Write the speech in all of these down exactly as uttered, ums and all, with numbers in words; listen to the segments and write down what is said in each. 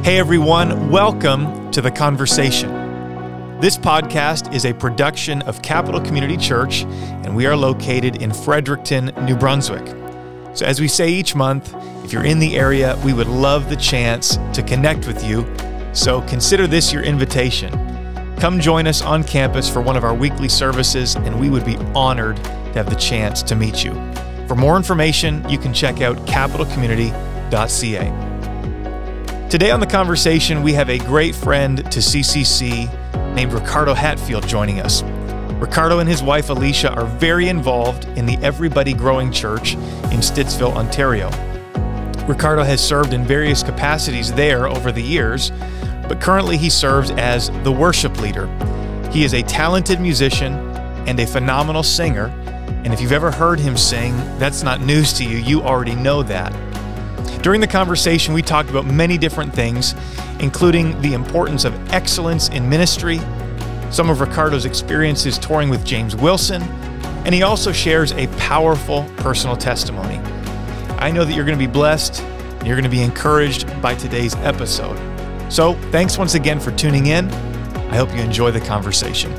Hey everyone, welcome to The Conversation. This podcast is a production of Capital Community Church, and we are located in Fredericton, New Brunswick. So as we say each month, if you're in the area, we would love the chance to connect with you. So consider this your invitation. Come join us on campus for one of our weekly services, and we would be honored to have the chance to meet you. For more information, you can check out capital community dot c a. Today on The Conversation, we have a great friend to C C C named Ricardo Hatfield joining us. Ricardo and his wife Alicia are very involved in the Everybody Growing Church in Stittsville, Ontario. Ricardo has served in various capacities there over the years, but currently he serves as the worship leader. He is a talented musician and a phenomenal singer, and if you've ever heard him sing, that's not news to you, you already know that. During the conversation, we talked about many different things, including the importance of excellence in ministry, some of Ricardo's experiences touring with James Wilson, and he also shares a powerful personal testimony. I know that you're going to be blessed, and you're going to be encouraged by today's episode. So, thanks once again for tuning in. I hope you enjoy the conversation.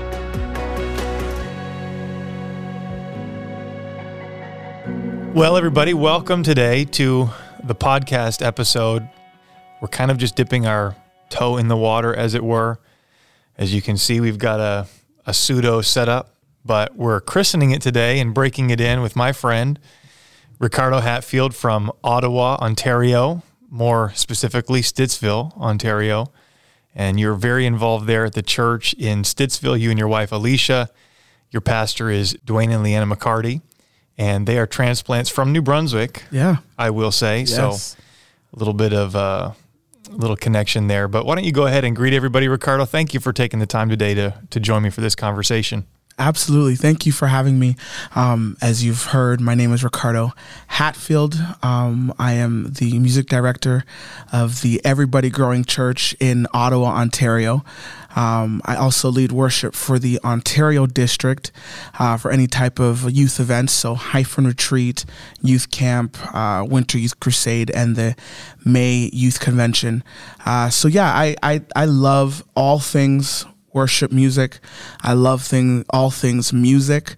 Well, everybody, welcome today to the podcast episode. We're kind of just dipping our toe in the water, as it were. As you can see, we've got a, a pseudo setup, but we're christening it today and breaking it in with my friend, Ricardo Hatfield from Ottawa, Ontario, more specifically Stittsville, Ontario. And you're very involved there at the church in Stittsville, you and your wife, Alicia. Your pastor is Dwayne and Leanna McCarty. And they are transplants from New Brunswick, yeah, I will say. Yes. So a little bit of a uh, little connection there. But why don't you go ahead and greet everybody, Ricardo? Thank you for taking the time today to, to join me for this conversation. Absolutely. Thank you for having me. Um, as you've heard, my name is Ricardo Hatfield. Um, I am the music director of the Everybody Growing Church in Ottawa, Ontario. Um, I also lead worship for the Ontario district uh, for any type of youth events, so Hyphen Retreat, Youth Camp, uh, Winter Youth Crusade, and the May Youth Convention. Uh, so yeah, I, I, I love all things worship music. I love thing all things music.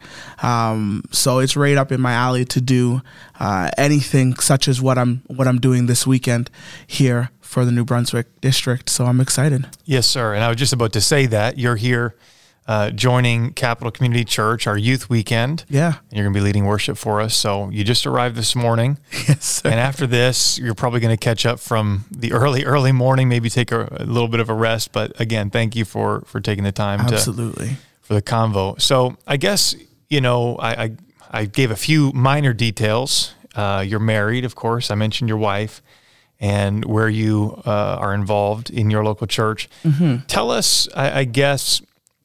Um, so it's right up in my alley to do uh, anything such as what I'm what I'm doing this weekend here for the New Brunswick district. So I'm excited. Yes, sir. And I was just about to say that you're here uh, joining Capital Community Church, our youth weekend. Yeah. And you're going to be leading worship for us. So you just arrived this morning. Yes, sir. And after this, you're probably going to catch up from the early, early morning, maybe take a, a little bit of a rest. But again, thank you for, for taking the time Absolutely. to, for the convo. So I guess, you know, I, I, I gave a few minor details. Uh, you're married, of course. I mentioned your wife and where you uh, are involved in your local church. Mm-hmm. Tell us, I, I guess,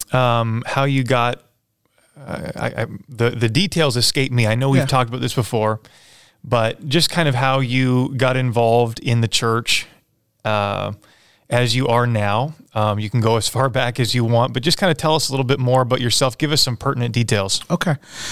um, how you got, uh, I, I, the, the details escape me. I know we've yeah. talked about this before, but just kind of how you got involved in the church uh, as you are now. Um, you can go as far back as you want, but just kind of tell us a little bit more about yourself. Give us some pertinent details. Okay.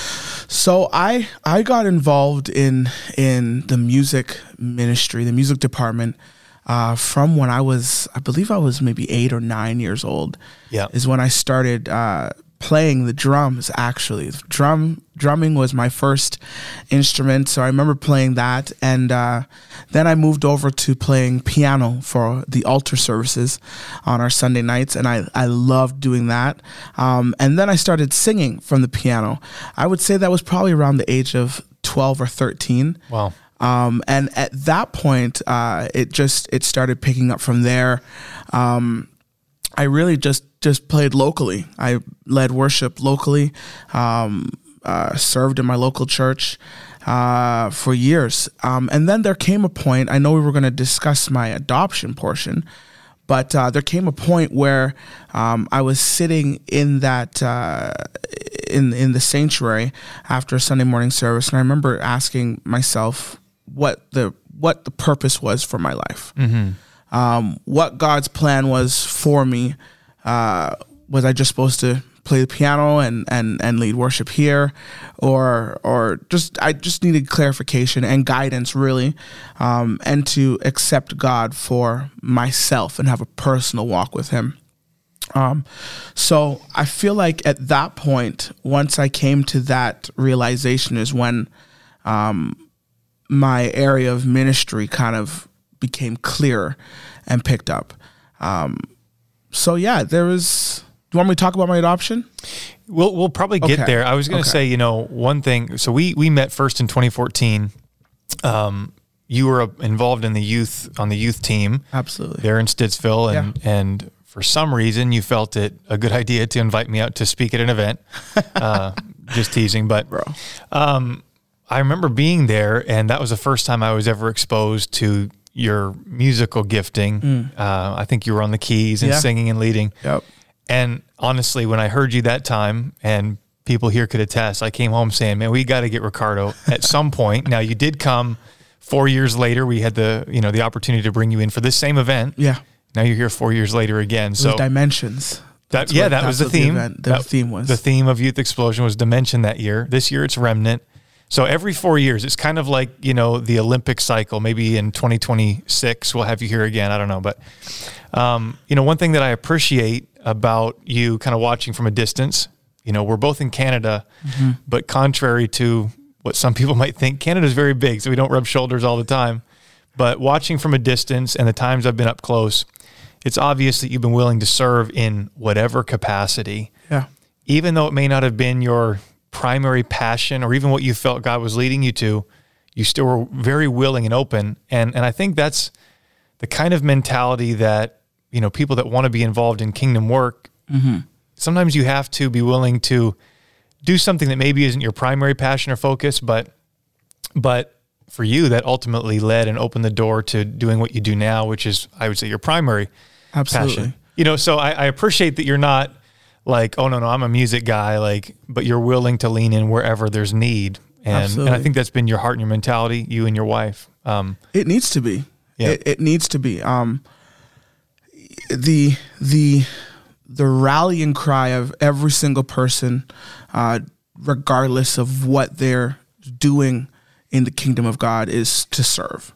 So I I got involved in in the music ministry, the music department, uh, from when I was, I believe I was maybe eight or nine years old. Yeah, is when I started uh, playing the drums. Actually, drum drumming was my first instrument, so I remember playing that, and uh, then I moved over to playing piano for the altar services on our Sunday nights, and I, I loved doing that. Um, and then I started singing from the piano. I would say that was probably around the age of twelve or thirteen. Wow. Um, and at that point, uh, it just it started picking up from there. Um, I really just just played locally. I led worship locally. Um, Uh, served in my local church uh, for years. Um, and then there came a point, I know we were going to discuss my adoption portion, but uh, there came a point where um, I was sitting in that, uh, in, in the sanctuary after a Sunday morning service, and I remember asking myself what the, what the purpose was for my life. Mm-hmm. Um, what God's plan was for me. Uh, was I just supposed to play the piano and, and, and lead worship here, or or just I just needed clarification and guidance, really, um, and to accept God for myself and have a personal walk with Him. Um, so I feel like at that point, once I came to that realization, is when um, my area of ministry kind of became clearer and picked up. Um, so yeah, there was. Do you want me to talk about my adoption? We'll we'll probably get Okay. there. I was going to Okay. say, you know, one thing. So we we met first in twenty fourteen. Um, you were involved in the youth on the youth team Absolutely. there in Stittsville, and and for some reason you felt it a good idea to invite me out to speak at an event. Uh, just teasing, but Bro. um, I remember being there, and that was the first time I was ever exposed to your musical gifting. Uh, I think you were on the keys and Yeah. singing and leading. Yep. And honestly, when I heard you that time, and people here could attest, I came home saying, man, we got to get Ricardo at some point. Now, you did come four years later. We had the, you know, the opportunity to bring you in for this same event. Yeah. Now you're here four years later again. It So was Dimensions. that, That's yeah, what- that was the that's what theme. event- the That- theme was. The theme of Youth Explosion was Dimension that year. This year it's Remnant. So every four years, it's kind of like, you know, the Olympic cycle. Maybe in twenty twenty-six, we'll have you here again. I don't know. But, um, you know, one thing that I appreciate about you kind of watching from a distance, you know, we're both in Canada, Mm-hmm. but contrary to what some people might think, Canada's very big, so we don't rub shoulders all the time. But watching from a distance and the times I've been up close, it's obvious that you've been willing to serve in whatever capacity, Yeah. even though it may not have been your primary passion or even what you felt God was leading you to, you still were very willing and open. And and I think that's the kind of mentality that, you know, people that want to be involved in kingdom work, Mm-hmm. sometimes you have to be willing to do something that maybe isn't your primary passion or focus, but but for you, that ultimately led and opened the door to doing what you do now, which is, I would say, your primary Absolutely. passion. You know, so I, I appreciate that you're not like, oh no, no, I'm a music guy, like, but you're willing to lean in wherever there's need. And, and I Absolutely. think that's been your heart and your mentality, you and your wife. Um, It needs to be. Yeah. It, it needs to be. Um, the the the rallying cry of every single person, uh, regardless of what they're doing in the kingdom of God, is to serve.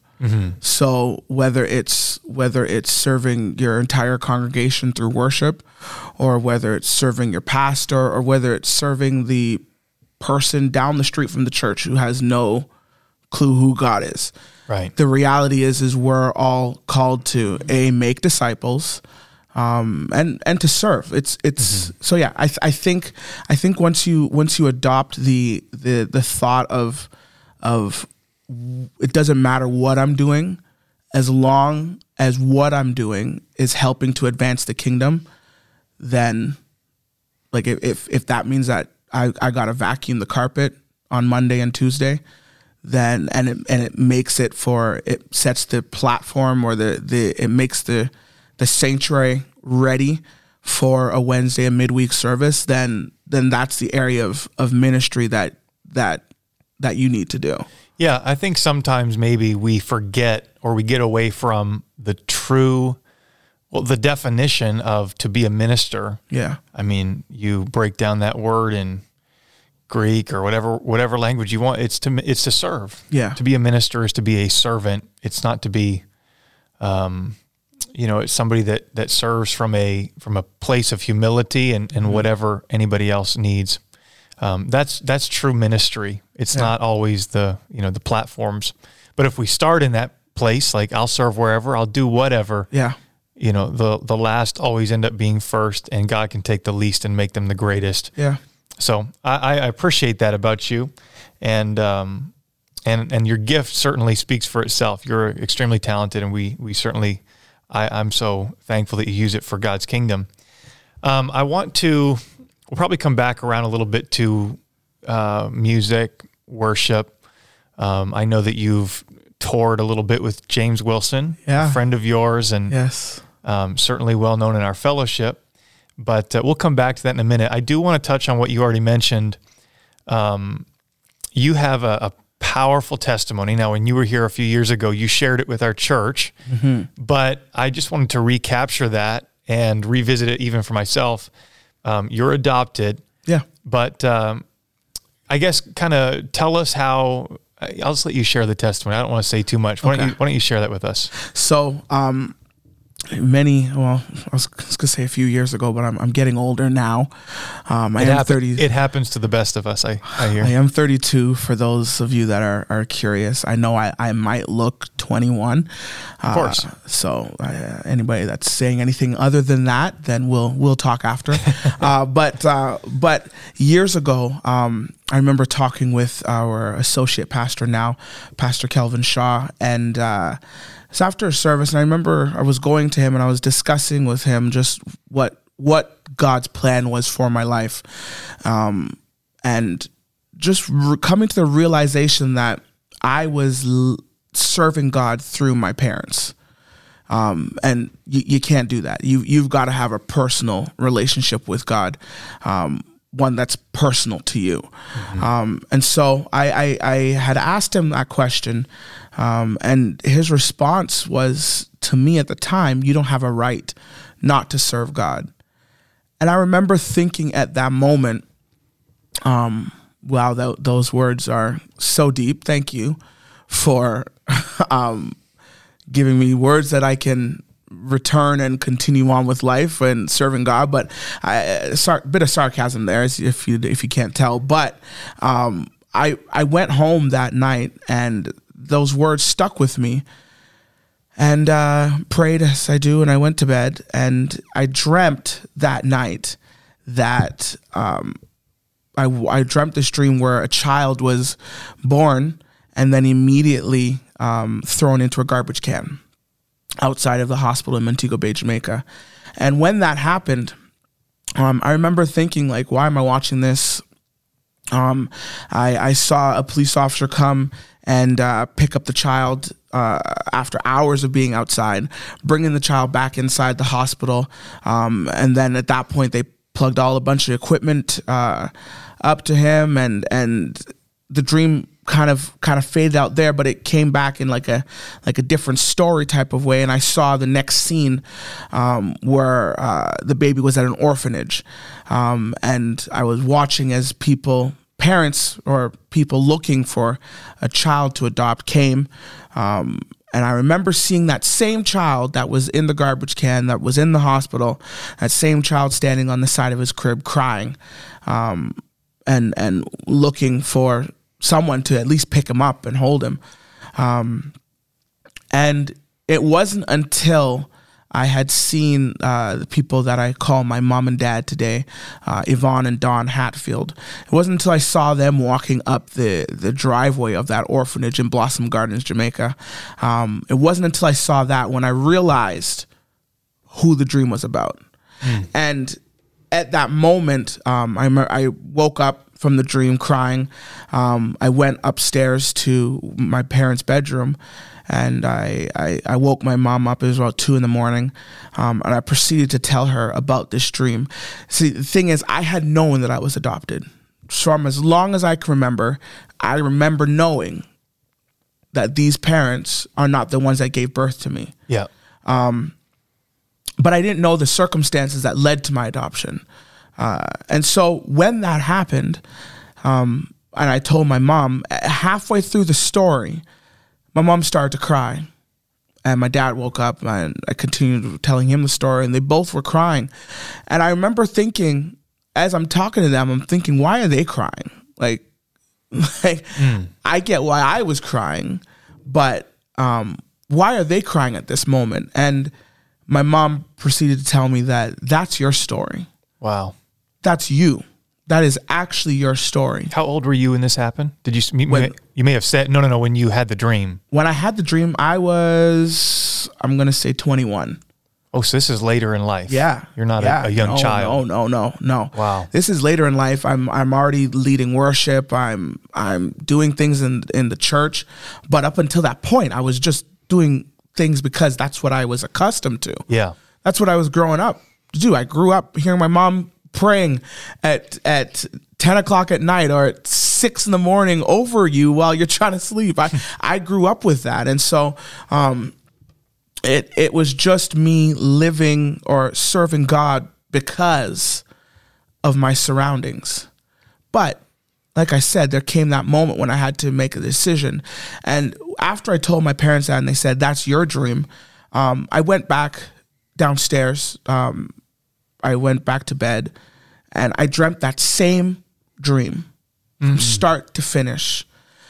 So whether it's whether it's serving your entire congregation through worship, or whether it's serving your pastor, or whether it's serving the person down the street from the church who has no clue who God is. right. The reality is, is we're all called to a make disciples, um, and and to serve. It's it's so yeah. I th- I think I think once you once you adopt the the the thought of of it doesn't matter what I'm doing, as long as what I'm doing is helping to advance the kingdom, then like if if, if that means that I, I gotta vacuum the carpet on Monday and Tuesday, then and it and it makes it for it sets the platform or the, the it makes the the sanctuary ready for a Wednesday and midweek service, then then that's the area of, of ministry that that that you need to do. Yeah, I think sometimes maybe we forget or we get away from the true, well, the definition of to be a minister. Yeah. I mean, you break down that word in Greek or whatever whatever language you want. It's to it's to serve. Yeah. To be a minister is to be a servant. It's not to be, um, you know, it's somebody that that serves from a from a place of humility and and whatever anybody else needs. Um, that's that's true ministry. It's Yeah. not always the you know the platforms, but if we start in that place, like I'll serve wherever, I'll do whatever. Yeah. You know, the the last always end up being first, and God can take the least and make them the greatest. Yeah. So I, I appreciate that about you, and um, and and your gift certainly speaks for itself. You're extremely talented, and we we certainly I, I'm so thankful that you use it for God's kingdom. Um, I want to. We'll probably come back around a little bit to uh, music, worship. Um, I know that you've toured a little bit with James Wilson, Yeah. a friend of yours, and Yes. um, certainly well known in our fellowship. But uh, we'll come back to that in a minute. I do want to touch on what you already mentioned. Um, you have a, a powerful testimony. Now, when you were here a few years ago, you shared it with our church, but I just wanted to recapture that and revisit it even for myself. Um, you're adopted. Yeah. But um, I guess kind of tell us how, I'll just let you share the testimony. I don't want to say too much. Why, Okay. don't, you, why don't you share that with us? So, um, many, well, I was going to say a few years ago, but I'm, I'm getting older now. Um, I it am happen, thirty. It happens to the best of us, I, I hear. I am thirty-two for those of you that are, are curious. I know I, I might look twenty-one. Of course. Uh, so uh, anybody that's saying anything other than that, then we'll, we'll talk after. uh, but, uh, but years ago, um, I remember talking with our associate pastor now, Pastor Kelvin Shaw, and, uh, it's after a service, and I remember I was going to him and I was discussing with him just what what God's plan was for my life, um, and just re- coming to the realization that I was l- serving God through my parents, um, and you, you can't do that. You you've got to have a personal relationship with God. Um, one that's personal to you. Mm-hmm. Um, and so I, I, I had asked him that question, um, and his response was to me at the time, you don't have a right not to serve God. And I remember thinking at that moment, um, wow, th- those words are so deep. Thank you for um, giving me words that I can return and continue on with life and serving God. But a sar- bit of sarcasm there, if you if you can't tell. But um, I I went home that night, and those words stuck with me. And uh, prayed as I do, and I went to bed. And I dreamt that night that um, I I dreamt this dream where a child was born and then immediately um, thrown into a garbage can outside of the hospital in Montego Bay, Jamaica. And when that happened, um, I remember thinking, like, why am I watching this? Um, I, I saw a police officer come and uh, pick up the child uh, after hours of being outside, bringing the child back inside the hospital. Um, and then at that point, they plugged all a bunch of equipment uh, up to him, and and the dream kind of kind of faded out there, but it came back in like a like a different story type of way. And I saw the next scene um, where uh, the baby was at an orphanage, um, and I was watching as people, parents or people looking for a child to adopt came. Um, and I remember seeing that same child that was in the garbage can, that was in the hospital, that same child standing on the side of his crib crying, um, and and looking for someone to at least pick him up and hold him. Um, and it wasn't until I had seen uh, the people that I call my mom and dad today, uh, Yvonne and Don Hatfield. It wasn't until I saw them walking up the, the driveway of that orphanage in Blossom Gardens, Jamaica. Um, it wasn't until I saw that when I realized who the dream was about. Mm. And at that moment, um, I, I woke up from the dream crying. Um, I went upstairs to my parents' bedroom, and I, I, I woke my mom up. It was about two in the morning, um, and I proceeded to tell her about this dream. See, the thing is, I had known that I was adopted. From as long as I can remember, I remember knowing that these parents are not the ones that gave birth to me. Yeah. Um, but I didn't know the circumstances that led to my adoption. Uh, and so when that happened, um, and I told my mom, halfway through the story, my mom started to cry. And my dad woke up, and I continued telling him the story, and they both were crying. And I remember thinking, as I'm talking to them, I'm thinking, why are they crying? Like, like mm. I get why I was crying, but um, why are they crying at this moment? And my mom proceeded to tell me that that's your story. Wow. That's you. That is actually your story. How old were you when this happened? Did you meet, when, you may have said, no, no, no, when you had the dream. When I had the dream, I was, I'm going to say twenty-one. Oh, so this is later in life. Yeah. You're not yeah. a, a young no, child. No, no, no, no. Wow. This is later in life. I'm I'm already leading worship. I'm I'm doing things in in the church. But up until that point, I was just doing things because that's what I was accustomed to. Yeah. That's what I was growing up to do. I grew up hearing my mom praying at at ten o'clock at night or at six in the morning over you while you're trying to sleep. I, I grew up with that. And so um, it it was just me living or serving God because of my surroundings. But like I said, there came that moment when I had to make a decision. And after I told my parents that and they said, that's your dream, um, I went back downstairs. Um, I went back to bed and I dreamt that same dream from mm-hmm. start to finish.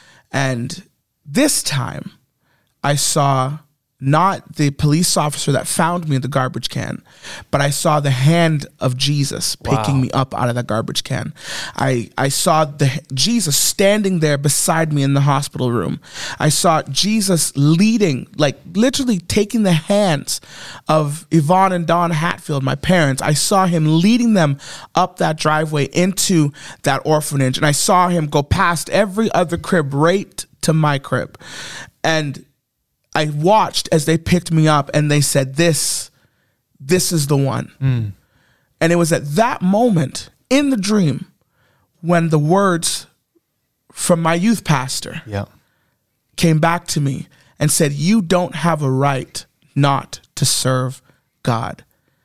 And this time I saw not the police officer that found me in the garbage can, but I saw the hand of Jesus picking wow. me up out of the garbage can. I, I saw the Jesus standing there beside me in the hospital room. I saw Jesus leading, like literally taking the hands of Yvonne and Don Hatfield, my parents. I saw him leading them up that driveway into that orphanage. And I saw him go past every other crib right to my crib. And I watched as they picked me up and they said, this, this is the one. Mm. And it was at that moment in the dream when the words from my youth pastor yeah. came back to me and said, you don't have a right not to serve God.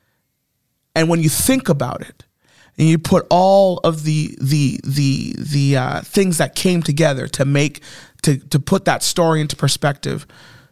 And when you think about it and you put all of the, the, the, the uh, things that came together to make, to, to put that story into perspective,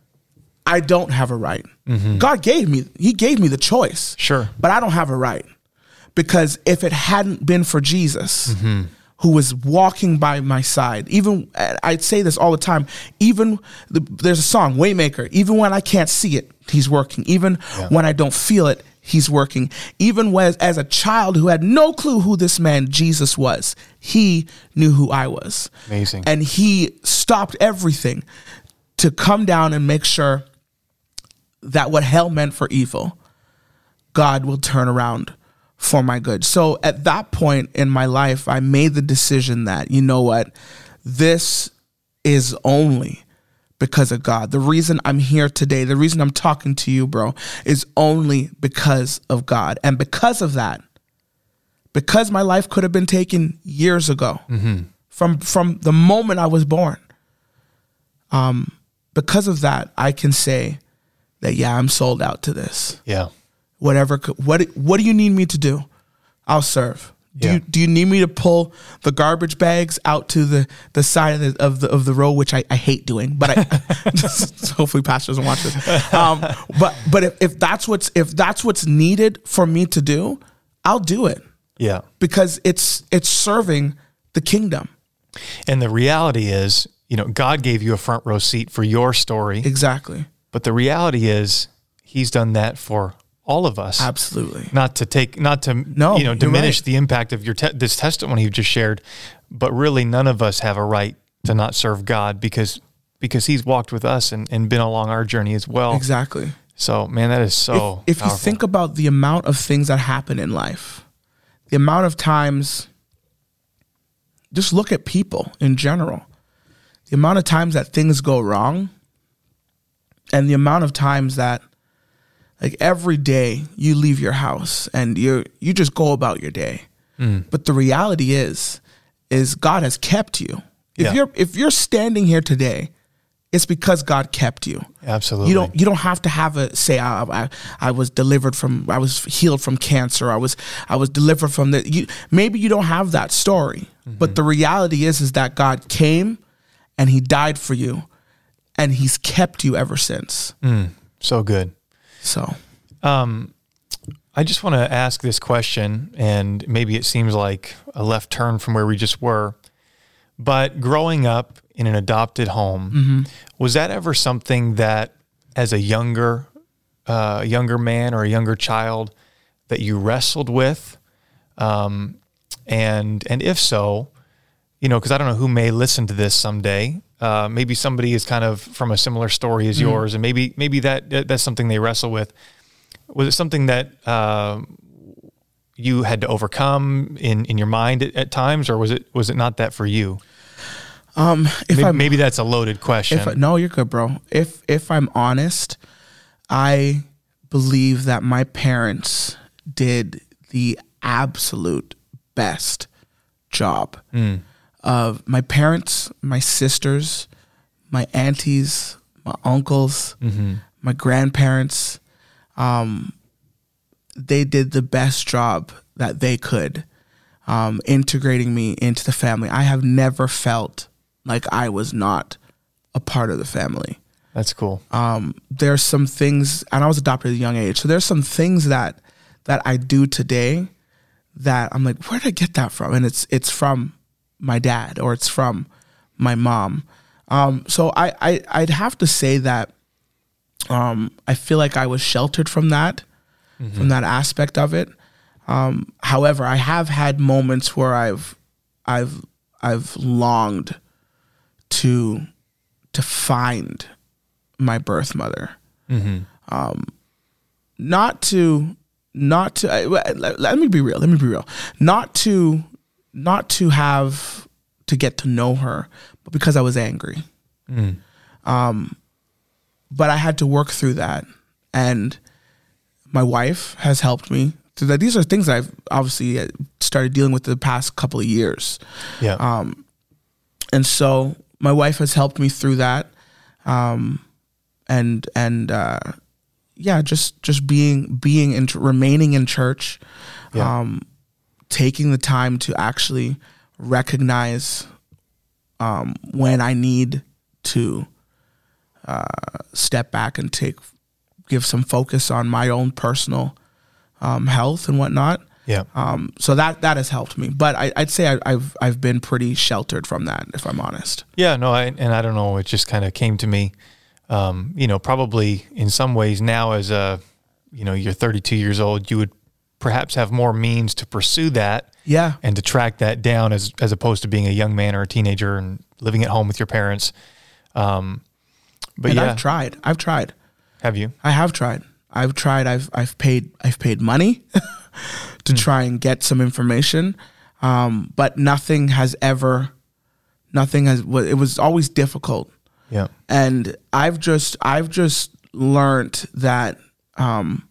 I don't have a right. Mm-hmm. God gave me, he gave me the choice. Sure. But I don't have a right. Because if it hadn't been for Jesus, mm-hmm. who was walking by my side, even, I'd say this all the time, even, the, there's a song, Waymaker, even when I can't see it, he's working. Even yeah. when I don't feel it, he's working. Even when, as a child who had no clue who this man Jesus was, he knew who I was. Amazing. And he stopped everything to come down and make sure that what hell meant for evil, God will turn around for my good. So at that point in my life, I made the decision that, you know what, this is only because of God. The reason I'm here today, the reason I'm talking to you, bro, is only because of God. And because of that, because my life could have been taken years ago, mm-hmm. from, from the moment I was born, um, because of that, I can say that, yeah, I'm sold out to this. Yeah. Whatever, what what do you need me to do? I'll serve. Do yeah. you do you need me to pull the garbage bags out to the, the side of the of the of the road, which I, I hate doing, but I hopefully pastor doesn't watch this. Um, but but if, if that's what's if that's what's needed for me to do, I'll do it. Yeah. Because it's it's serving the kingdom. And the reality is, you know, God gave you a front row seat for your story. Exactly. But the reality is he's done that for all of us. Absolutely. Not to take, not to, no, you know, diminish right. the impact of your te- this testimony you've just shared, but really none of us have a right to not serve God because because he's walked with us and, and been along our journey as well. Exactly. So, man, that is so If, if you think about the amount of things that happen in life, the amount of times, just look at people in general, the amount of times that things go wrong, and the amount of times that, like, every day you leave your house and you you just go about your day. Mm. But the reality is, is God has kept you. If yeah. you're if you're standing here today, it's because God kept you. Absolutely. You don't you don't have to have a say. I, I, I was delivered from. I was healed from cancer. I was I was delivered from the. You, maybe you don't have that story, mm-hmm. but the reality is is that God came, and He died for you. And he's kept you ever since. Mm, so good. So, um, I just want to ask this question, and maybe it seems like a left turn from where we just were, but growing up in an adopted home, mm-hmm. was that ever something that, as a younger, uh, younger man or a younger child, that you wrestled with? Um, and and if so, you know, because I don't know who may listen to this someday. Uh, maybe somebody is kind of from a similar story as mm-hmm. yours, and maybe maybe that that's something they wrestle with. Was it something that uh, you had to overcome in, in your mind at, at times, or was it was it not that for you? Um, if maybe, I'm, maybe that's a loaded question. If I, no, you're good, bro. If if I'm honest, I believe that my parents did the absolute best job. Mm. Of my parents, my sisters, my aunties, my uncles, mm-hmm. my grandparents, um, they did the best job that they could um, integrating me into the family. I have never felt like I was not a part of the family. That's cool. Um, there's some things, and I was adopted at a young age, so there's some things that that I do today that I'm like, where did I get that from? And it's it's from my dad, or it's from my mom. Um, so I, I I'd have to say that um, I feel like I was sheltered from that, mm-hmm. from that aspect of it. Um, however, I have had moments where I've I've I've longed to to find my birth mother, mm-hmm. um, not to not to uh, let, let me be real. Let me be real. Not to not to have to get to know her, but because I was angry. Mm. Um, but I had to work through that, and my wife has helped me through that. These are things I've obviously started dealing with the past couple of years. Yeah. Um, and so my wife has helped me through that. Um, and, and, uh, yeah, just, just being, being in, remaining in church, yeah. um, taking the time to actually recognize, um, when I need to, uh, step back and take, give some focus on my own personal, um, health and whatnot. Yeah. Um, so that, that has helped me, but I, I'd say I, I've, I've been pretty sheltered from that, if I'm honest. Yeah, no, I, and I don't know, it just kind of came to me, um, you know, probably in some ways now as a, you know, you're thirty-two years old, you would perhaps have more means to pursue that. Yeah. And to track that down as, as opposed to being a young man or a teenager and living at home with your parents. Um, but and yeah. I've tried, I've tried. Have you? I have tried. I've tried. I've, I've paid, I've paid money to mm. try and get some information. Um, but nothing has ever, nothing has, it was always difficult. Yeah. And I've just, I've just learned that, um,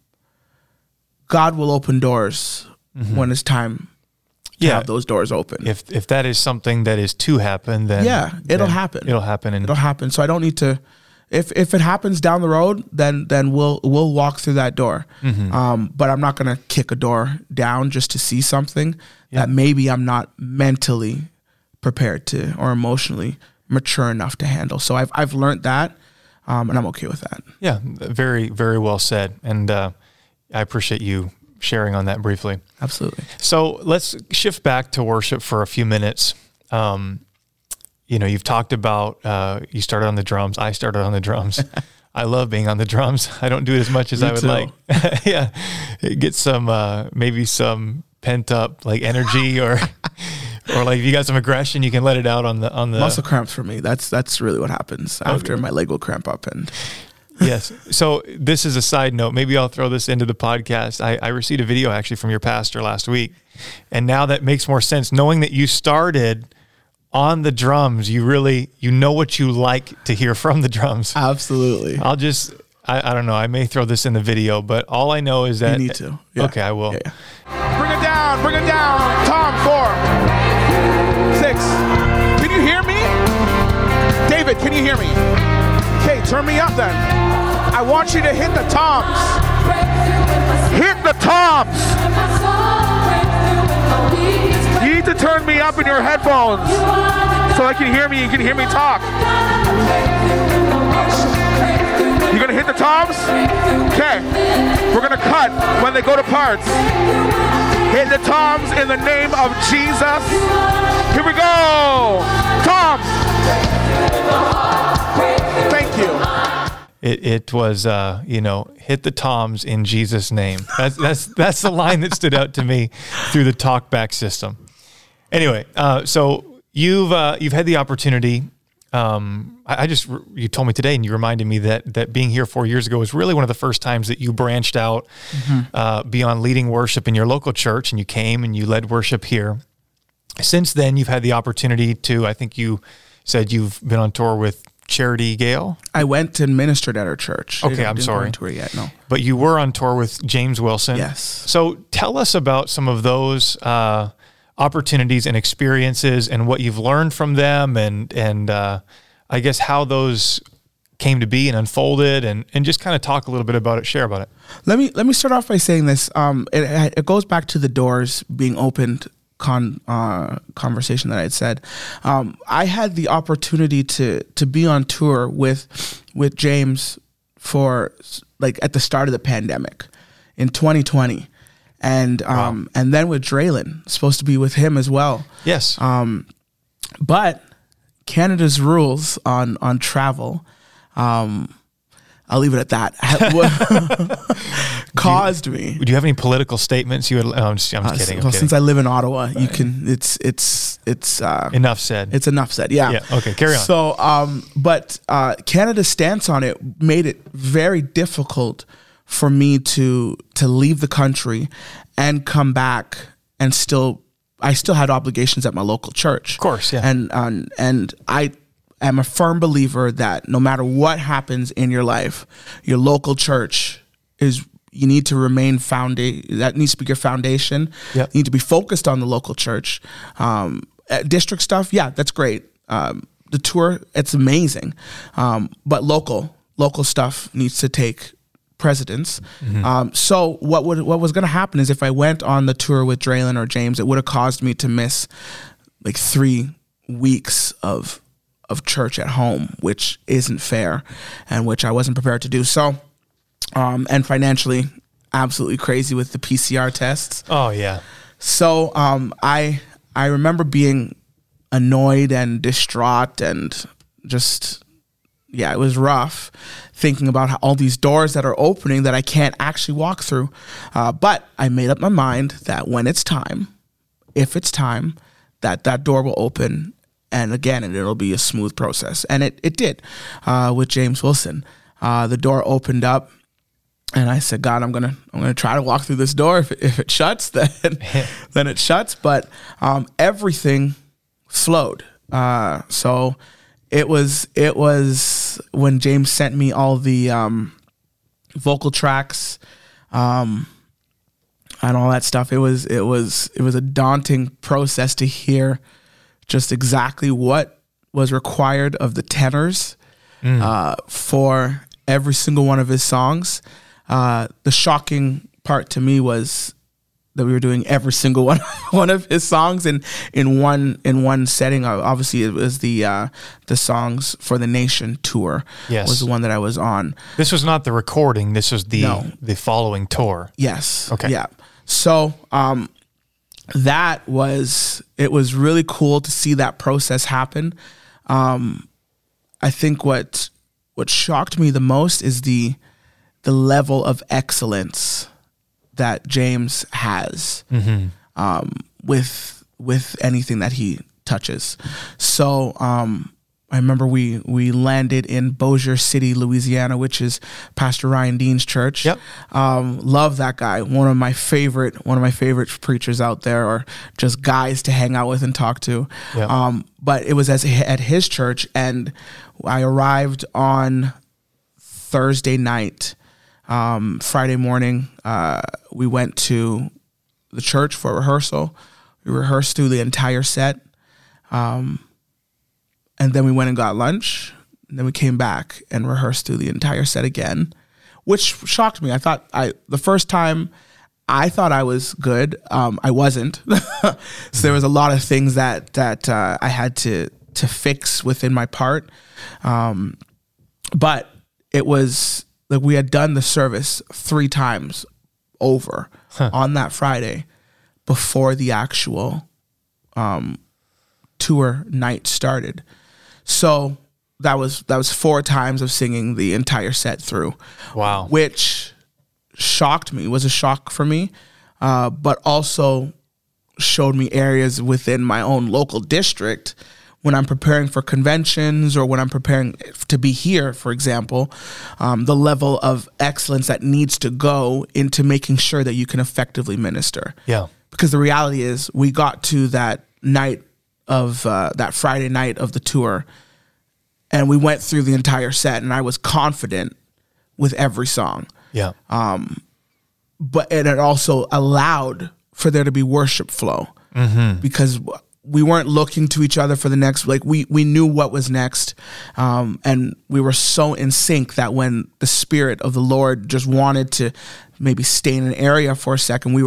God will open doors mm-hmm. when it's time to yeah. have those doors open. If, if that is something that is to happen, then yeah, it'll then happen. It'll happen. And it'll happen. So I don't need to, If if it happens down the road, then then we'll we'll walk through that door. Mm-hmm. Um, but I'm not gonna kick a door down just to see something yeah. that maybe I'm not mentally prepared to or emotionally mature enough to handle. So I've I've learned that, um, and I'm okay with that. Yeah, very very well said, and uh, I appreciate you sharing on that briefly. Absolutely. So let's shift back to worship for a few minutes. Um, You know, you've talked about, uh, you started on the drums. I started on the drums. I love being on the drums. I don't do it as much as Me I would too. like. yeah. Get some, uh, maybe some pent up like energy or, or like if you got some aggression, you can let it out on the, on the muscle cramps for me. That's, that's really what happens after okay. my leg will cramp up. And yes. So this is a side note. Maybe I'll throw this into the podcast. I, I received a video actually from your pastor last week. And now that makes more sense. Knowing that you started on the drums, you really, you know what you like to hear from the drums. Absolutely. I'll just, I, I don't know, I may throw this in the video, but all I know is that. You need to. Yeah. Okay, I will. Yeah, yeah. Bring it down, bring it down. Tom, four, six. Can you hear me? David, can you hear me? Okay, turn me up then. I want you to hit the toms. Hit the toms. You need to turn me up in your headphones so I can hear me. You can hear me talk. You gonna hit the toms? Okay. We're gonna cut when they go to parts. Hit the toms in the name of Jesus. Here we go. Toms. Thank you. It it was uh, you know, hit the toms in Jesus' name. That's that's that's the line that stood out to me through the talkback system. Anyway, uh, so you've uh, you've had the opportunity. Um, I, I just you told me today, and you reminded me that that being here four years ago was really one of the first times that you branched out mm-hmm. uh, beyond leading worship in your local church, and you came and you led worship here. Since then, you've had the opportunity to. I think you said you've been on tour with Charity Gale. I went and ministered at her church. Okay, I'm didn't sorry. Go on tour yet, no. But you were on tour with James Wilson. Yes. So tell us about some of those uh, opportunities and experiences and what you've learned from them and, and uh, I guess how those came to be and unfolded and, and just kind of talk a little bit about it, share about it. Let me let me start off by saying this. Um, it, it goes back to the doors being opened con uh, conversation that I had said, um, I had the opportunity to to be on tour with with James for like at the start of the pandemic in twenty twenty, and um, wow. and then with Draylen, supposed to be with him as well. Yes, um, but Canada's rules on on travel. Um, I'll leave it at that. caused do you, me. Do you have any political statements you would? Oh, I'm just, I'm just uh, kidding. Well, I'm since kidding. I live in Ottawa, you can. It's it's it's uh, enough said. It's enough said. Yeah. Yeah. Okay. Carry on. So, um, but uh, Canada's stance on it made it very difficult for me to to leave the country and come back and still. I still had obligations at my local church. Of course. Yeah. And um, and I. I'm a firm believer that no matter what happens in your life, your local church is, you need to remain founda- that needs to be your foundation. Yep. You need to be focused on the local church. Um, district stuff, yeah, that's great. Um, the tour, it's amazing. Um, but local, local stuff needs to take precedence. Mm-hmm. Um, so what would what was going to happen is if I went on the tour with Draylen or James, it would have caused me to miss like three weeks of of church at home, which isn't fair and which I wasn't prepared to do. So, um, and financially, absolutely crazy with the P C R tests. Oh yeah. So, um, I, I remember being annoyed and distraught and just, yeah, it was rough thinking about how all these doors that are opening that I can't actually walk through. Uh, but I made up my mind that when it's time, if it's time, that that door will open. And again, and it'll be a smooth process. And it, it did uh, with James Wilson. Uh, the door opened up and I said, God, I'm going to I'm gonna try to walk through this door. If it, if it shuts, then, then it shuts. But um, everything flowed. Uh, so it was, it was when James sent me all the um, vocal tracks um, and all that stuff. It was, it was, it was a daunting process to hear just exactly what was required of the tenors mm. uh, for every single one of his songs. Uh, the shocking part to me was that we were doing every single one one of his songs in, in one in one setting. Uh, obviously, it was the uh, the Songs for the Nation tour. Yes, was the one that I was on. This was not the recording. This was the no. the following tour. Yes. Okay. Yeah. So. Um, That was, it was really cool to see that process happen. Um, I think what what shocked me the most is the the level of excellence that James has mm-hmm. um, with with anything that he touches. So um, I remember we we landed in Bossier City, Louisiana, which is Pastor Ryan Dean's church. Yep. Um, love that guy. One of my favorite one of my favorite preachers out there, or just guys to hang out with and talk to. Yep. Um, but it was as at his church, and I arrived on Thursday night. Um, Friday morning, uh, we went to the church for rehearsal. We rehearsed through the entire set. Um, And then we went and got lunch. And then we came back and rehearsed through the entire set again, which shocked me. I thought I the first time I thought I was good. Um, I wasn't. So there was a lot of things that that uh, I had to to fix within my part. Um, but it was like we had done the service three times over huh. on that Friday before the actual um, tour night started. So that was that was four times of singing the entire set through. Wow. Which shocked me, was a shock for me, uh, but also showed me areas within my own local district when I'm preparing for conventions or when I'm preparing to be here, for example, um, the level of excellence that needs to go into making sure that you can effectively minister. Yeah. Because the reality is we got to that night of uh, that Friday night of the tour, and we went through the entire set, and I was confident with every song. Yeah. Um, but and it also allowed for there to be worship flow mm-hmm. because we weren't looking to each other for the next. Like we we knew what was next, um, and we were so in sync that when the Spirit of the Lord just wanted to maybe stay in an area for a second, we were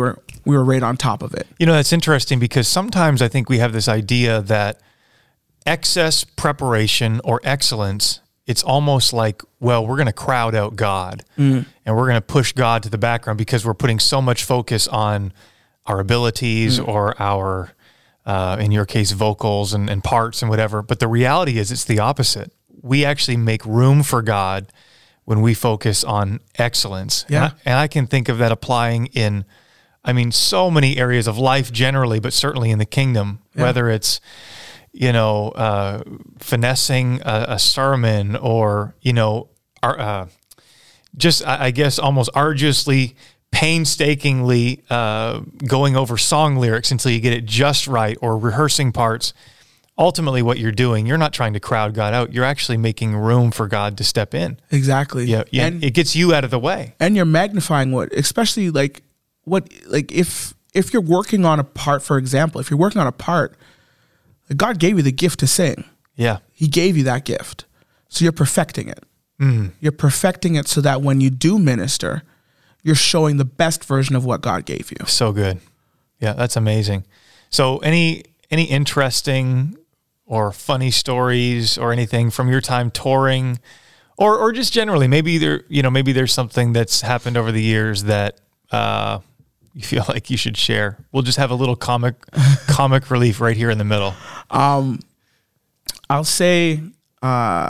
we were right on top of it. You know, that's interesting because sometimes I think we have this idea that excess preparation or excellence, it's almost like, well, we're going to crowd out God mm. and we're going to push God to the background because we're putting so much focus on our abilities mm. or our, uh, in your case, vocals and, and parts and whatever. But the reality is it's the opposite. We actually make room for God when we focus on excellence. Yeah. And I, and I can think of that applying in, I mean, so many areas of life generally, but certainly in the kingdom, yeah. whether it's, you know, uh, finessing a, a sermon or, you know, uh, just, I, I guess, almost arduously, painstakingly uh, going over song lyrics until you get it just right or rehearsing parts. Ultimately, what you're doing, you're not trying to crowd God out. You're actually making room for God to step in. Exactly. Yeah, yeah. And it gets you out of the way. And you're magnifying what, especially like what, like if if you're working on a part, for example, if you're working on a part, God gave you the gift to sing. Yeah. He gave you that gift. So you're perfecting it. Mm. You're perfecting it so that when you do minister, you're showing the best version of what God gave you. So good. Yeah, that's amazing. So any any interesting or funny stories or anything from your time touring or or just generally, maybe there, you know, maybe there's something that's happened over the years that uh, you feel like you should share. We'll just have a little comic comic relief right here in the middle. Um, I'll say, uh,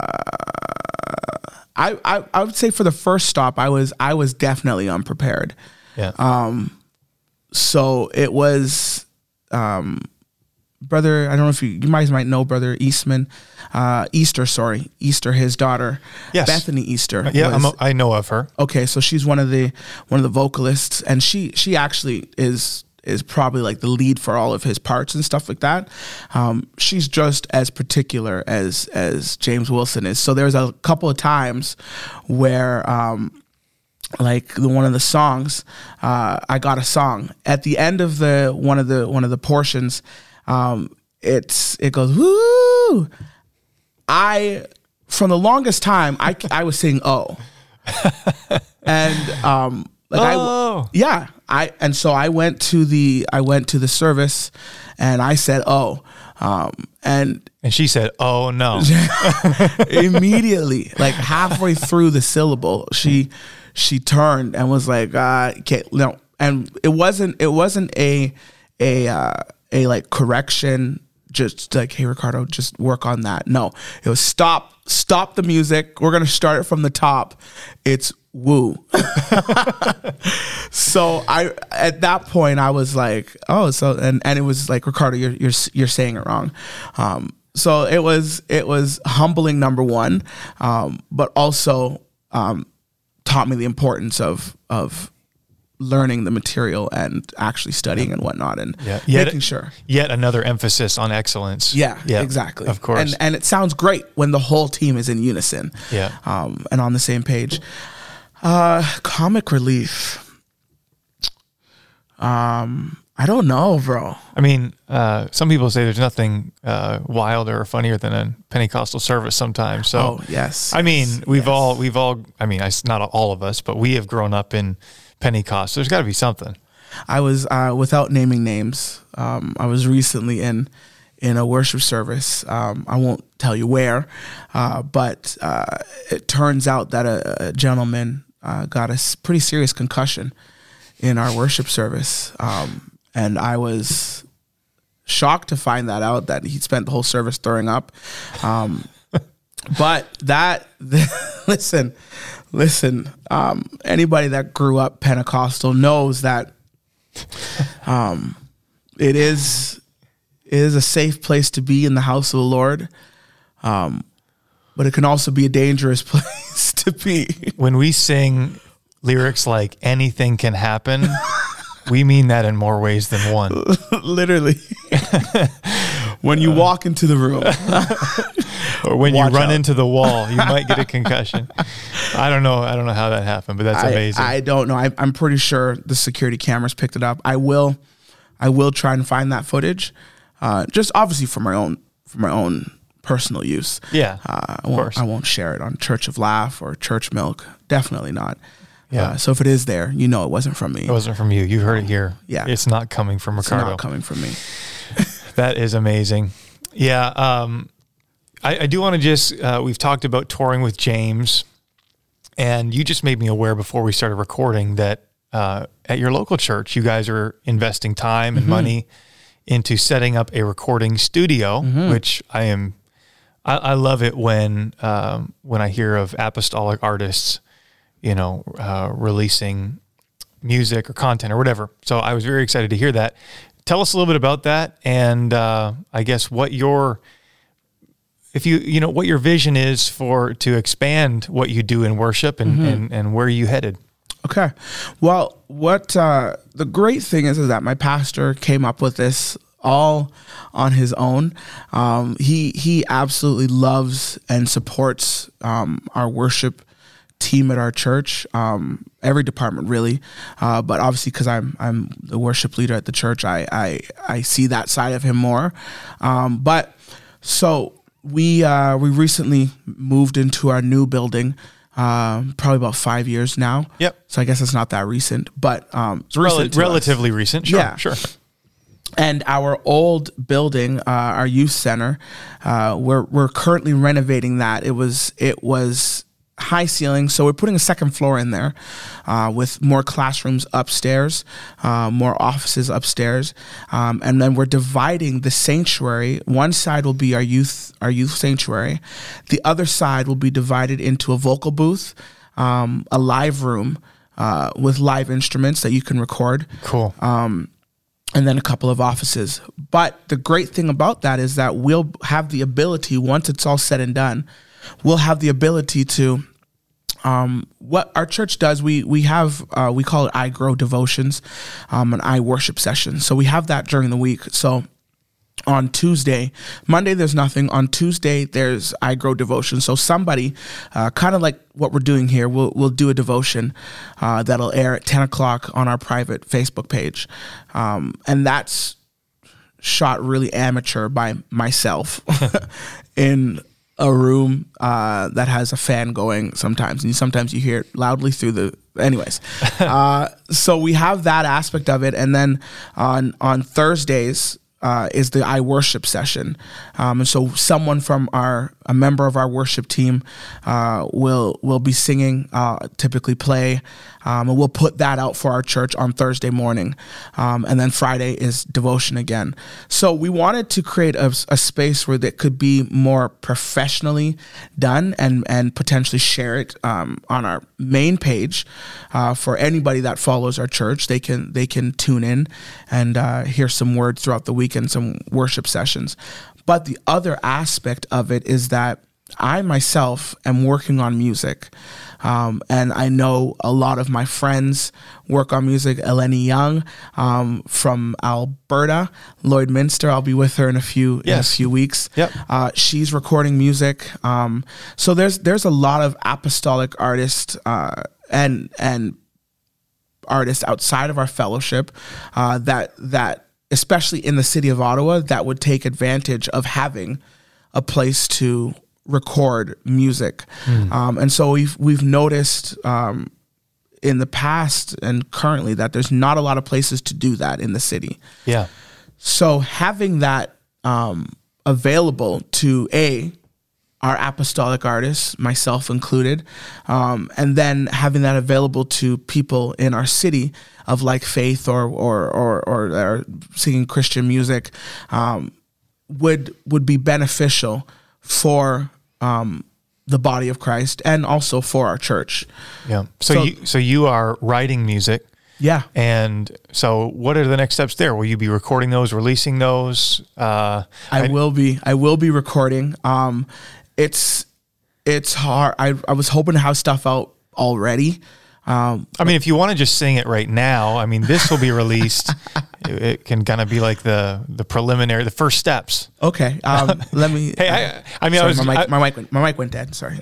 I, I I would say for the first stop, I was I was definitely unprepared. Yeah. Um, so it was, um, brother. I don't know if you you guys might know Brother Eastman, uh, Easter. Sorry, Easter. His daughter, yes. Bethany Easter. Yeah, was, I'm a, I know of her. Okay, so she's one of the one of the vocalists, and she she actually is. is probably like the lead for all of his parts and stuff like that. Um, she's just as particular as as James Wilson is. So there's a couple of times where, um, like the one of the songs, uh, I got a song at the end of the one of the one of the portions. Um, it's it goes woo. I from the longest time I I was saying oh, and um. Like oh. I, yeah, I and so I went to the I went to the service, and I said, "Oh," um, and and she said, "Oh no!" Immediately, like halfway through the syllable, she she turned and was like, uh, "Okay, no," and it wasn't it wasn't a a uh, a like correction. Just like, hey, Ricardo, just work on that. No, it was stop, stop the music. We're going to start it from the top. It's woo. So I, at that point I was like, oh, so, and, and it was like, Ricardo, you're, you're, you're saying it wrong. Um, so it was, it was humbling, number one. Um, but also, um, taught me the importance of, of, learning the material and actually studying and whatnot and yeah. yet, making sure. Yet another emphasis on excellence. Yeah, yeah, exactly. Of course. And and it sounds great when the whole team is in unison. Yeah. Um, and on the same page. Uh, comic relief. Um, I don't know, bro. I mean, uh, some people say there's nothing uh, wilder or funnier than a Pentecostal service sometimes. So, oh, yes. I mean, yes, we've yes. all, we've all, I mean, I, not all of us, but we have grown up in Pentecost. So there's got to be something. I was, uh, without naming names, um, I was recently in in a worship service. Um, I won't tell you where, uh, but uh, it turns out that a, a gentleman uh, got a s- pretty serious concussion in our worship service. Um, and I was shocked to find that out, that he spent the whole service throwing up. Um, but that, listen, listen, um, anybody that grew up Pentecostal knows that um, it is it is a safe place to be in the house of the Lord, um, but it can also be a dangerous place to be. When we sing lyrics like "anything can happen," we mean that in more ways than one. Literally. When you walk into the room. Or when you Watch run out. into the wall, you might get a concussion. I don't know. I don't know how that happened, but that's I, amazing. I don't know. I, I'm pretty sure the security cameras picked it up. I will, I will try and find that footage, uh, just obviously for my own, for my own personal use. Yeah, uh, I of won't. course. I won't share it on Church of Laugh or Church Milk. Definitely not. Yeah. Uh, so if it is there, you know it wasn't from me. It wasn't from you. You heard it here. Yeah. It's not coming from Ricardo. It's not coming from me. That is amazing. Yeah. Um, I, I do want to just, uh, we've talked about touring with James, and you just made me aware before we started recording that uh, at your local church, you guys are investing time and mm-hmm. money into setting up a recording studio, mm-hmm. which I am, I, I love it when, um, when I hear of apostolic artists, you know, uh, releasing music or content or whatever. So I was very excited to hear that. Tell us a little bit about that, and uh, I guess what your, if you, you know, what your vision is for to expand what you do in worship, and, mm-hmm. and, and where are you headed? Okay. Well, what uh, the great thing is, is that my pastor came up with this all on his own. Um, he, he absolutely loves and supports um, our worship team at our church, um, every department really, uh, but obviously because I'm I'm the worship leader at the church, I I, I see that side of him more. Um, but so we uh, we recently moved into our new building, uh, probably about five years now. Yep. So I guess it's not that recent, but um, it's rel- relatively us. recent. Sure, yeah, sure. And our old building, uh, our youth center, uh, we're we're currently renovating that. It was it was. high ceiling, so we're putting a second floor in there uh, with more classrooms upstairs, uh, more offices upstairs, um, and then we're dividing the sanctuary. One side will be our youth our youth sanctuary. The other side will be divided into a vocal booth, um, a live room uh, with live instruments that you can record. Cool. Um, and then a couple of offices. But the great thing about that is that we'll have the ability, once it's all said and done, we'll have the ability to, um, what our church does, we we have, uh, we call it I Grow Devotions, um, an I Worship session. So we have that during the week. So on Tuesday, Monday, there's nothing. On Tuesday, there's I Grow Devotion. So somebody, uh, kind of like what we're doing here, we'll, we'll do a devotion uh, that'll air at ten o'clock on our private Facebook page. Um, and that's shot really amateur by myself in a room uh, that has a fan going sometimes, and sometimes you hear it loudly through the. Anyways, uh, so we have that aspect of it, and then on on Thursdays uh, is the I Worship session, um, and so someone from our a member of our worship team uh, will will be singing, uh, typically play, um, and we'll put that out for our church on Thursday morning, um, and then Friday is devotion again. So we wanted to create a, a space where that could be more professionally done, and and potentially share it um, on our main page uh, for anybody that follows our church. They can they can tune in and uh, hear some words throughout the week and some worship sessions. But the other aspect of it is that I myself am working on music. Um, and I know a lot of my friends work on music. Eleni Young um, from Alberta, Lloydminster. I'll be with her in a few yes. in a few weeks. Yep. Uh, she's recording music. Um, so there's there's a lot of apostolic artists uh, and and artists outside of our fellowship uh, that that. especially in the city of Ottawa, that would take advantage of having a place to record music. Mm. Um, and so we've we've noticed um, in the past and currently that there's not a lot of places to do that in the city. Yeah. So having that um, available to A, our apostolic artists, myself included, um, and then having that available to people in our city of like faith or or or, or, or singing Christian music um, would would be beneficial for um, the body of Christ and also for our church. Yeah. So, so you so you are writing music. Yeah. And so what are the next steps there? Will you be recording those, releasing those? Uh, I, I will be. I will be recording. Um, It's it's hard. I I was hoping to have stuff out already. Um, I mean, if you want to just sing it right now, I mean, this will be released. it, it can kind of be like the the preliminary, the first steps. Okay. Um, let me. hey, uh, I, I mean, sorry, I was my mic, I, my mic went my mic went dead. Sorry.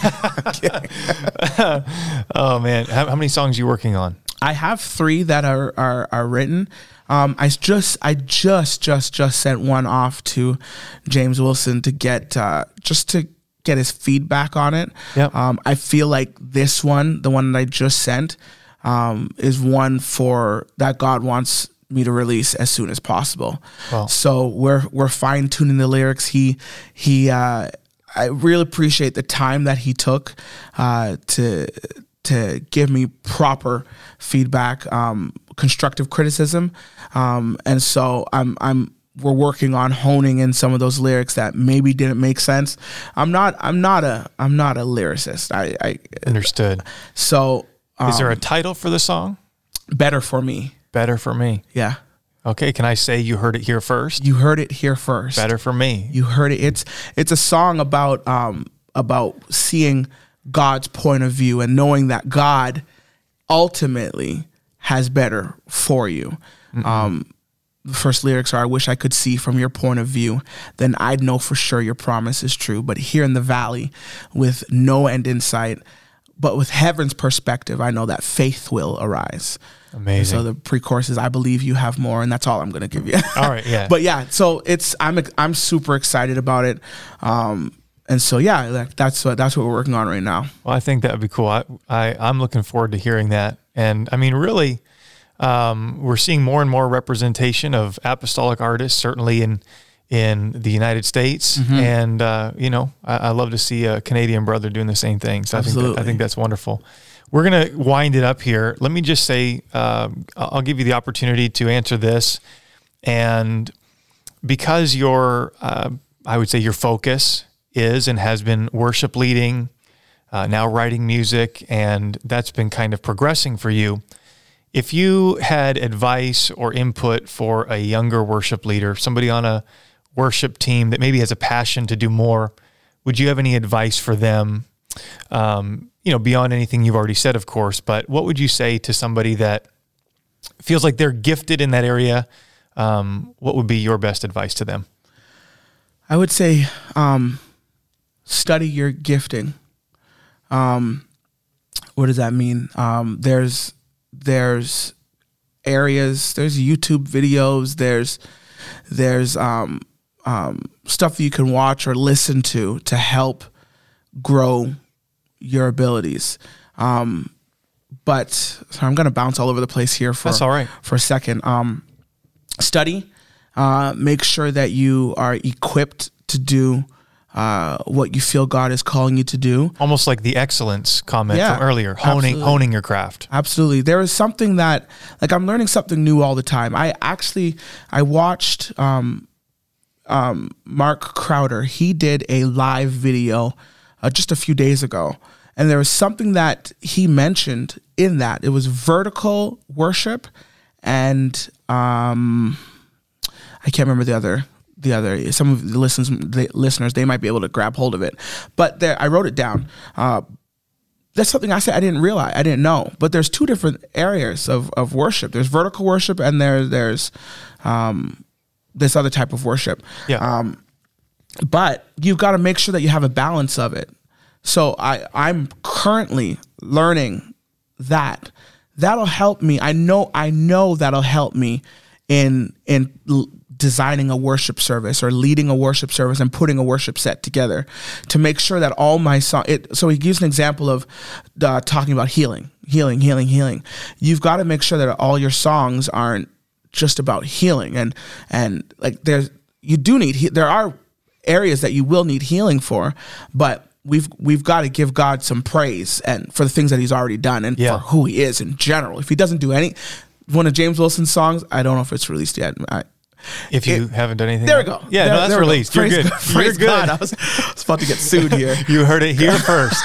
Oh man, how, how many songs are you working on? I have three that are are, are written. Um, I just I just just just sent one off to James Wilson to get uh, just to get his feedback on it. Yep. Um, I feel like this one, the one that I just sent, um, is one for that God wants me to release as soon as possible. Wow. So we're we're fine tuning the lyrics. He he. Uh, I really appreciate the time that he took uh, to to give me proper feedback, um, constructive criticism, um, and so I'm I'm. We're working on honing in some of those lyrics that maybe didn't make sense. I'm not. I'm not a. I'm not a lyricist. I. I Understood. So, um, is there a title for the song? Better for me. Better for me. Yeah. Okay. Can I say you heard it here first? You heard it here first. Better for me. You heard it. It's it's a song about um about seeing God's point of view and knowing that God ultimately has better for you. Mm-hmm. Um. The first lyrics are, I wish I could see from your point of view, then I'd know for sure your promise is true. But here in the valley with no end in sight, but with heaven's perspective, I know that faith will arise. Amazing. And so the pre-chorus is, I believe you have more, and that's all I'm going to give you. All right, yeah. But yeah, so it's I'm I'm super excited about it. Um, and so yeah, that's what that's what we're working on right now. Well, I think that would be cool. I, I I'm looking forward to hearing that. And I mean, really, Um, we're seeing more and more representation of apostolic artists, certainly in in the United States, mm-hmm. and uh, you know, I, I love to see a Canadian brother doing the same thing. So I think that, I think that's wonderful. We're gonna wind it up here. Let me just say, uh, I'll give you the opportunity to answer this, and because your, uh, I would say, your focus is and has been worship leading, uh, now writing music, and that's been kind of progressing for you. If you had advice or input for a younger worship leader, somebody on a worship team that maybe has a passion to do more, would you have any advice for them? Um, you know, beyond anything you've already said, of course, but what would you say to somebody that feels like they're gifted in that area? Um, what would be your best advice to them? I would say, um, study your gifting. Um, what does that mean? Um, there's, There's areas, there's YouTube videos, there's there's um, um, stuff that you can watch or listen to to help grow your abilities. Um, but so I'm going to bounce all over the place here for, That's all right. for a second. Um, study, uh, make sure that you are equipped to do Uh, what you feel God is calling you to do. Almost like the excellence comment yeah, from earlier, honing absolutely. honing your craft. Absolutely. There is something that, like, I'm learning something new all the time. I actually, I watched um, um, Mark Crowder. He did a live video uh, just a few days ago. And there was something that he mentioned in that. It was vertical worship and um, I can't remember the other the other, some of the listeners, the listeners, they might be able to grab hold of it. But there, I wrote it down. Uh, that's something I said I didn't realize, I didn't know. But there's two different areas of, of worship. There's vertical worship and there, there's um, this other type of worship. Yeah. Um, but you've got to make sure that you have a balance of it. So I, I'm currently learning that. That'll help me. I know, I know that'll help me in in l- designing a worship service or leading a worship service and putting a worship set together to make sure that all my song. It, so he gives an example of uh, talking about healing, healing, healing, healing. You've got to make sure that all your songs aren't just about healing, and and like there's you do need he- there are areas that you will need healing for, but we've we've got to give God some praise and for the things that He's already done and yeah. for who He is in general. If He doesn't do any, one of James Wilson's songs, I don't know if it's released yet. I, If you it, haven't done anything. There we go. Yeah, there, no, that's released. You're You're good. good. Praise You're good. God. I was, I was about to get sued here. You heard it here first.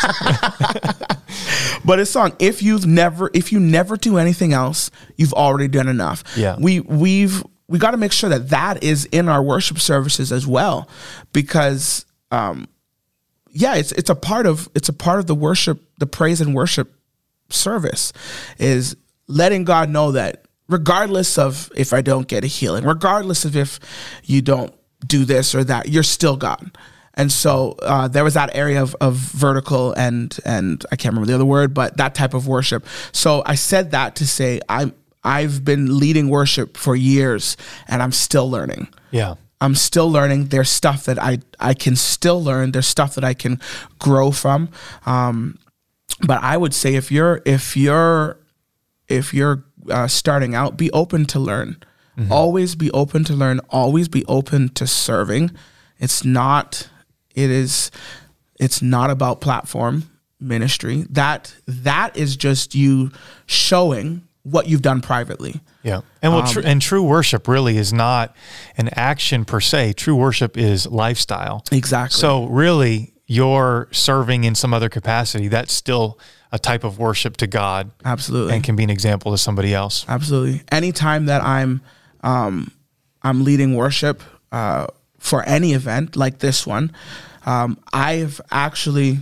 But it's song, if you've never, if you never do anything else, you've already done enough. Yeah. We, we've, we got to make sure that that is in our worship services as well, because, um, yeah, it's, it's a part of, it's a part of the worship, the praise and worship service is letting God know that regardless of if I don't get a healing, regardless of if you don't do this or that, you're still God. And so uh, there was that area of, of vertical and and I can't remember the other word, but that type of worship. So I said that to say I'm I've been leading worship for years and I'm still learning. Yeah. I'm still learning. There's stuff that I, I can still learn. There's stuff that I can grow from. Um, but I would say if you're if you're if you're uh, starting out, be open to learn. Mm-hmm. Always be open to learn. Always be open to serving. It's not. It is. It's not about platform ministry. That that is just you showing what you've done privately. Yeah. And well, Um, tr- and true worship really is not an action per se. True worship is lifestyle. Exactly. So really, you're serving in some other capacity. That's still a type of worship to God. Absolutely. And can be an example to somebody else. Absolutely. Anytime that I'm um, I'm leading worship uh, for any event like this one, um, I've actually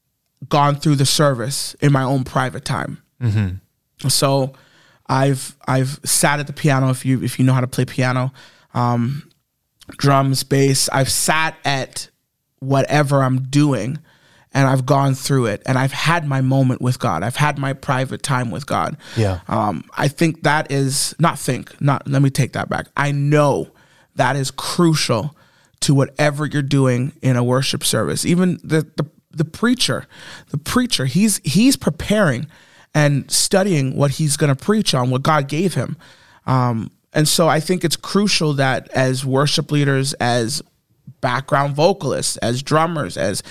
gone through the service in my own private time. Mm-hmm. So I've I've sat at the piano, if you if you know how to play piano, um, drums, bass. I've sat at whatever I'm doing, and I've gone through it, and I've had my moment with God. I've had my private time with God. Yeah. Um, I think that is not think not. Let me take that back. I know that is crucial to whatever you're doing in a worship service. Even the the, the preacher, the preacher, he's he's preparing and studying what he's going to preach on, what God gave him. Um, and so I think it's crucial that as worship leaders, as background vocalists, as drummers, as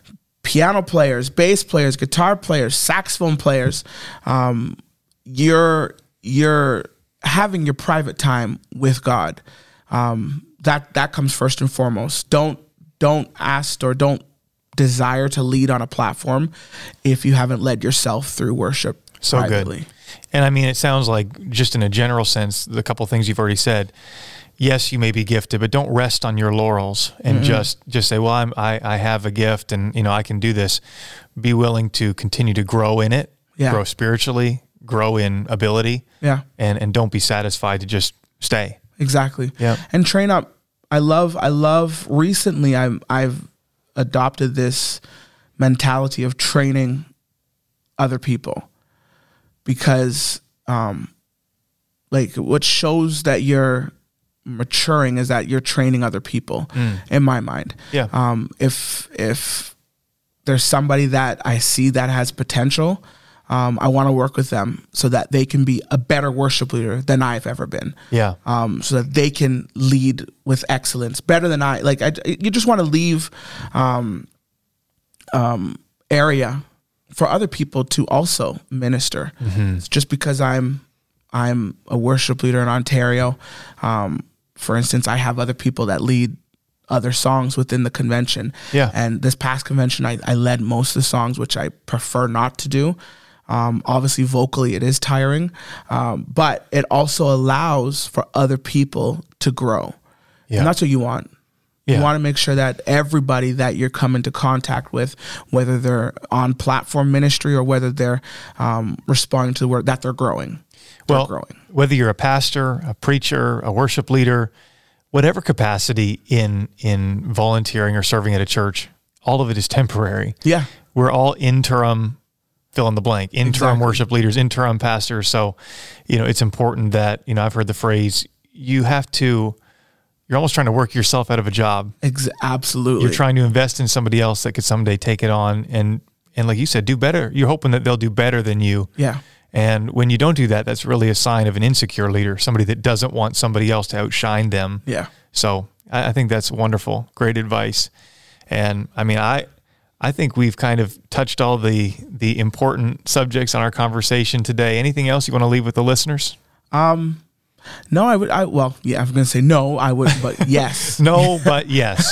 piano players, bass players, guitar players, saxophone players, um, you're you're having your private time with God. Um, that that comes first and foremost. Don't don't ask or don't desire to lead on a platform if you haven't led yourself through worship So privately. good. And I mean, it sounds like, just in a general sense, the couple things you've already said, yes, you may be gifted, but don't rest on your laurels and mm-hmm. just just say, well, I'm, I I have a gift and, you know, I can do this. Be willing to continue to grow in it, yeah. grow spiritually, grow in ability, yeah, and and don't be satisfied to just stay. Exactly. Yeah. And train up. I love. I love. Recently, I'm. I've adopted this mentality of training other people, because um like what shows that you're maturing is that you're training other people mm. in my mind. Yeah. Um if if there's somebody that I see that has potential, um I want to work with them so that they can be a better worship leader than I've ever been. Yeah. Um so that they can lead with excellence better than I. Like I you just want to leave um um area for other people to also minister. Mm-hmm. It's just because I'm I'm a worship leader in Ontario. Um, for instance, I have other people that lead other songs within the convention. Yeah. And this past convention, I, I led most of the songs, which I prefer not to do. Um, obviously, vocally, it is tiring, um, but it also allows for other people to grow. Yeah. And that's what you want. Yeah. You want to make sure that everybody that you're coming to contact with, whether they're on platform ministry or whether they're um, responding to the word, that they're growing. They're well, growing. Whether you're a pastor, a preacher, a worship leader, whatever capacity in in volunteering or serving at a church, all of it is temporary. Yeah. We're all interim, fill in the blank, interim Exactly. worship leaders, interim pastors. So, you know, it's important that, you know, I've heard the phrase, you have to, you're almost trying to work yourself out of a job. Ex- absolutely. You're trying to invest in somebody else that could someday take it on and, and like you said, do better. You're hoping that they'll do better than you. Yeah. And when you don't do that, that's really a sign of an insecure leader, somebody that doesn't want somebody else to outshine them. Yeah. So I, I think that's wonderful. Great advice. And I mean, I, I think we've kind of touched all the, the important subjects on our conversation today. Anything else you want to leave with the listeners? Um, no, I would, I, well, yeah, I was going to say no, I would, but yes. No, but yes.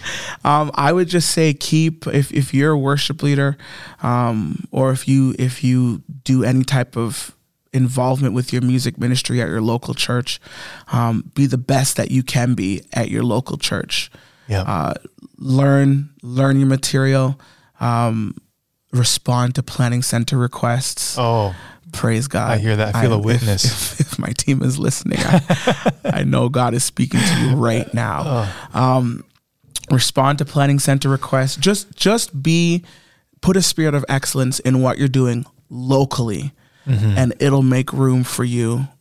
Um, I would just say keep, if, if you're a worship leader, um, or if you, if you do any type of involvement with your music ministry at your local church, um, be the best that you can be at your local church. Yeah. Uh, learn, learn your material, um, respond to planning center requests. Oh, praise God. I hear that. I feel I, a witness. If, if, if my team is listening, I, I know God is speaking to you right now. Oh. Um, respond to planning center requests. Just, just be, put a spirit of excellence in what you're doing locally, mm-hmm. and it'll make room for you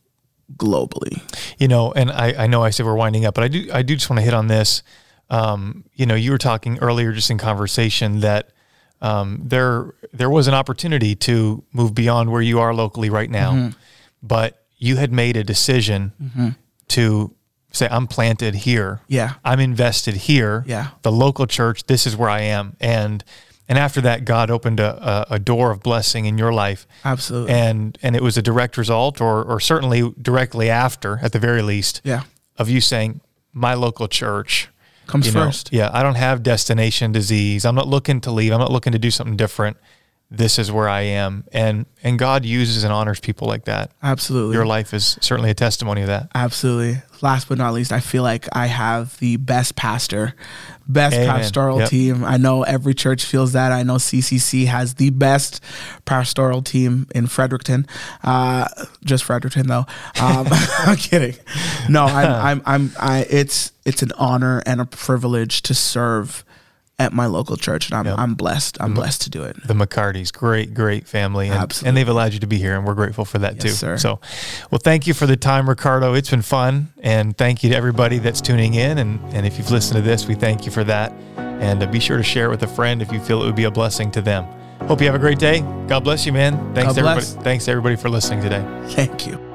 globally. You know, and I, I know I said we're winding up, but I do I do just want to hit on this. Um, you know, you were talking earlier just in conversation that um, there there was an opportunity to move beyond where you are locally right now, mm-hmm. but you had made a decision mm-hmm. to say, I'm planted here. Yeah. I'm invested here. Yeah. The local church, this is where I am. And and after that, God opened a, a, a door of blessing in your life. Absolutely. And and it was a direct result, or or certainly directly after, at the very least, yeah. of you saying, my local church comes you know, first. Yeah, I don't have destination disease. I'm not looking to leave. I'm not looking to do something different. This is where I am. And and God uses and honors people like that. Absolutely. Your life is certainly a testimony of that. Absolutely. Last but not least, I feel like I have the best pastor, best Amen. pastoral Yep. team. I know every church feels that. I know C C C has the best pastoral team in Fredericton. Uh, just Fredericton, though. Um, I'm kidding. No, I'm, I'm, I'm, I, it's, it's an honor and a privilege to serve at my local church, and I'm yep. I'm blessed. I'm blessed to do it. The McCartys, great, great family, and, Absolutely. and they've allowed you to be here, and we're grateful for that yes, too. Sir. So, well, thank you for the time, Ricardo. It's been fun, and thank you to everybody that's tuning in. And and if you've listened to this, we thank you for that. And uh, be sure to share it with a friend if you feel it would be a blessing to them. Hope you have a great day. God bless you, man. Thanks God to everybody. bless. Thanks to everybody for listening today. Thank you.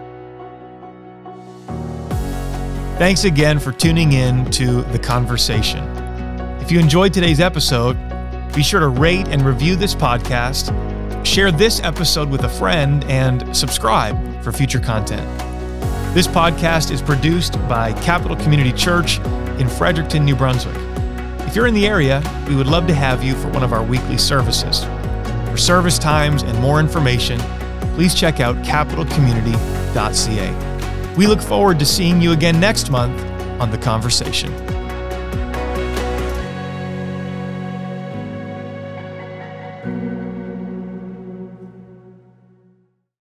Thanks again for tuning in to The Conversation. If you enjoyed today's episode, be sure to rate and review this podcast, share this episode with a friend, and subscribe for future content. This podcast is produced by Capital Community Church in Fredericton, New Brunswick. If you're in the area, we would love to have you for one of our weekly services. For service times and more information, please check out capital community dot c a. We look forward to seeing you again next month on The Conversation.